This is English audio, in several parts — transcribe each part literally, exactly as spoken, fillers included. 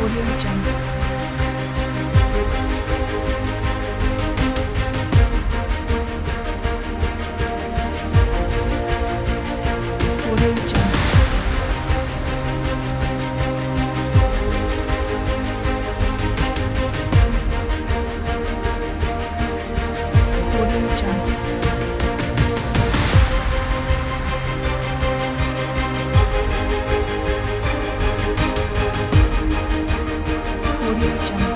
Audio Jungle. Audio Jungle. Audio Jungle. Audio Jungle.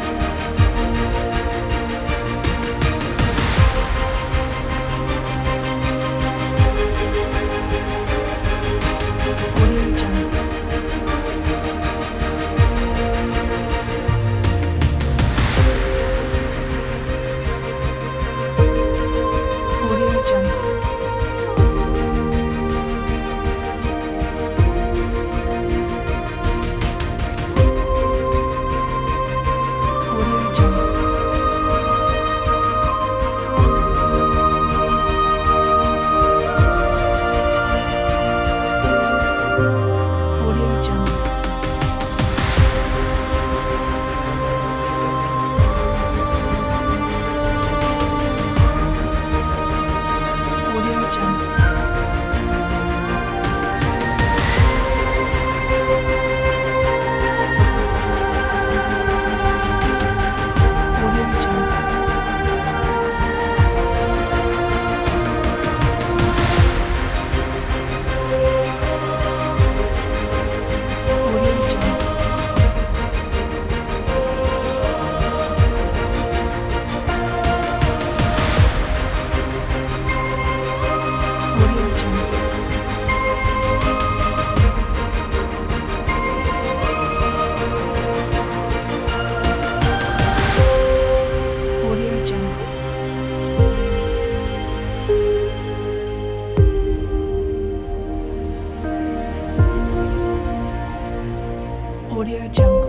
Audio Jungle. Audio Jungle. Audio Jungle. Audio Jungle. Audio Jungle. Audio Jungle. Audio Jungle. Audio Jungle. Audio Jungle. Audio Jungle.